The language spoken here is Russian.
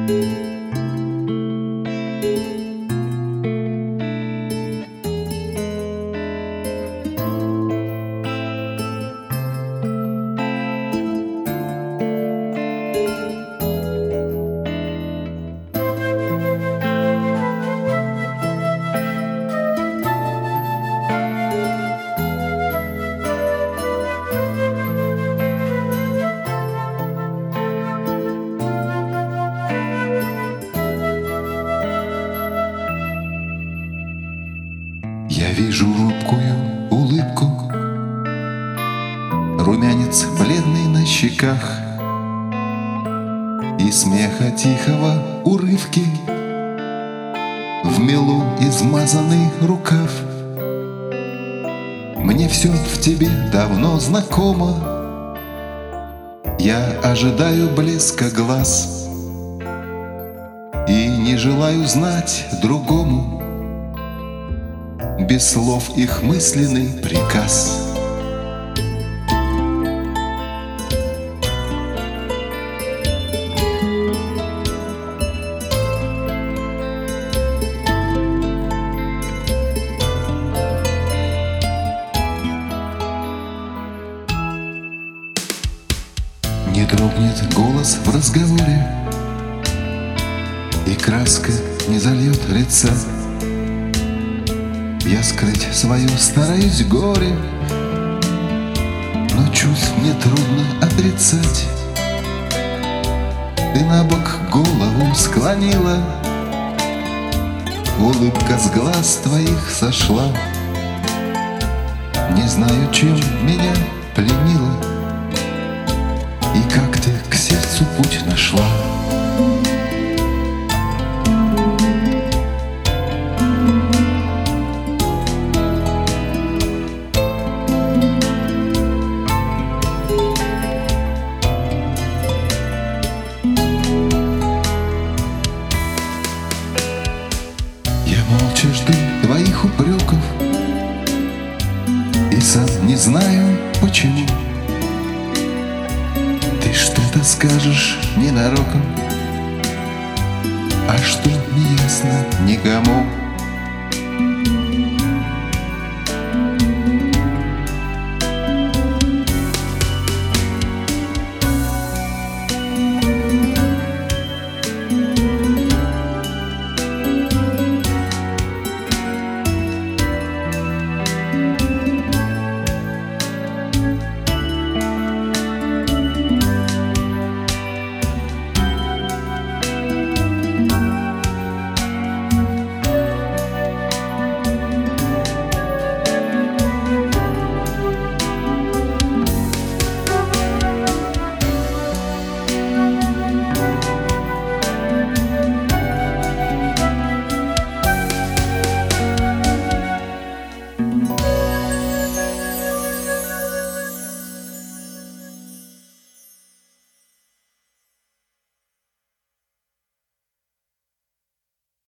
Я вижу робкую улыбку, румянец бледный на щеках и смеха тихого урывки в милу измазанный рукав. Мне все в тебе давно знакомо, я ожидаю блеска глаз и не желаю знать другому без слов их мысленный приказ. Не дрогнет голос в разговоре, и краска не зальет лица. Я скрыть свое стараюсь горе, но чувств мне трудно отрицать. Ты на бок голову склонила, улыбка с глаз твоих сошла. Не знаю, чем меня пленила и как ты к сердцу путь нашла. Молча жду твоих упреков и сам не знаю почему. Ты что-то скажешь ненароком, а что не ясно никому.